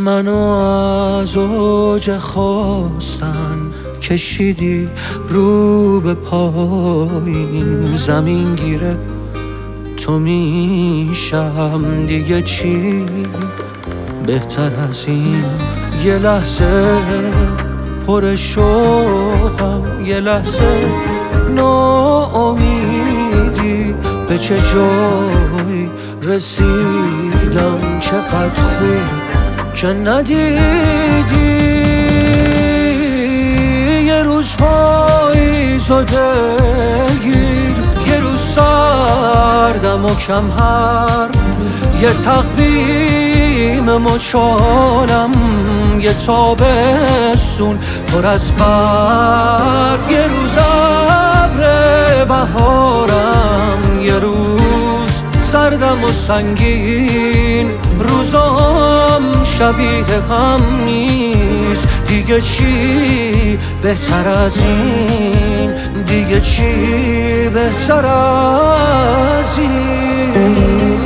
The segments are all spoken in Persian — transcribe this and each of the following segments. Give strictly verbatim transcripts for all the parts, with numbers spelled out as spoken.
منو از اوج خواستن کشیدی رو به پایین، زمین گیره تو میشم دیگه چی بهتر از این. یه لحظه پر شوقم، یه لحظه ناامیدی، به چه جایی رسیدم، چقدر خوب که ندیدی. یه روز پاییز و دلگیر، یه روز سردم و کم حرف، یه تقویم مچالم، یه تابستون پر از برف، یه روز ابر بهارم، یه روز سردم و سنگین. روزام شبیه هم نیست، دیگه چی بهتر از این، دیگه چی بهتر از این.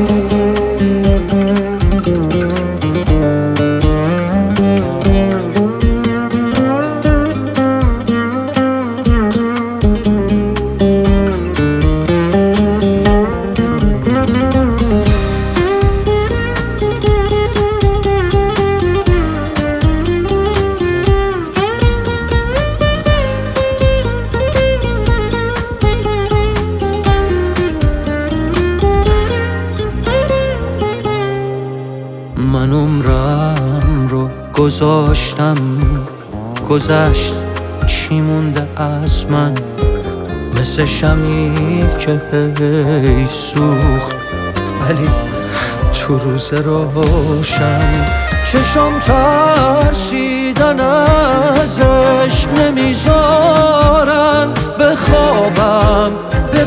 من عمرم رو گذاشتم گذشت، چی مونده از من؟ مثل شمی که هی سوخت ولی تو روز روشن. چشم ترسیدن از عشق نمیذارن بخوابم، به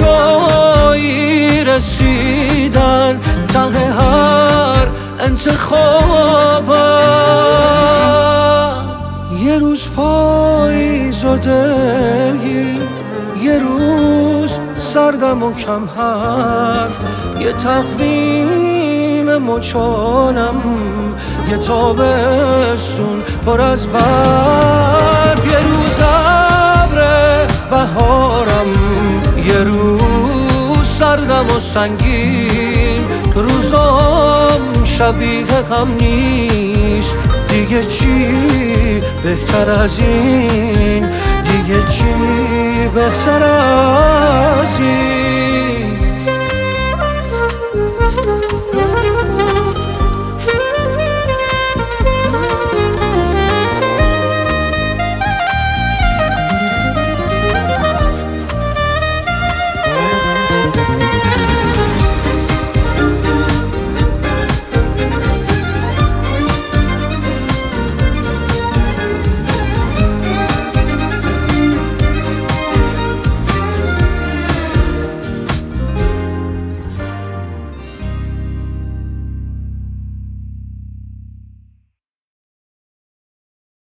بجایی رسیدن ته هر انتخابم. یه روز پاییز و دلگیر، یه روز سردم و کم حرف، یه تقویم مچالم، یه تابستون پر از برف، یه روز ابر بهارم، یه روز سردم و سنگین. روزام شبیه هم نیست، دیگه چی بهتر از این، دیگه چی بهتر از این.